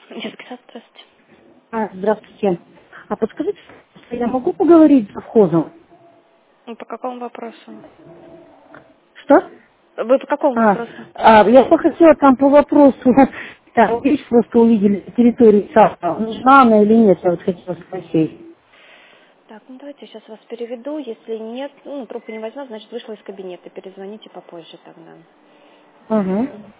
Детский сад, здравствуйте. Здравствуйте. А подскажите, я могу поговорить с завхозом? По какому вопросу? Что? Вы по какому вопросу? Я бы хотела там по вопросу, там вещь просто увидели на территории сада. Нужна она или нет, я вот хотела спросить. Так, ну давайте я сейчас вас переведу. Если нет, трубку не возьмет, значит вышла из кабинета. Перезвоните попозже тогда. Угу.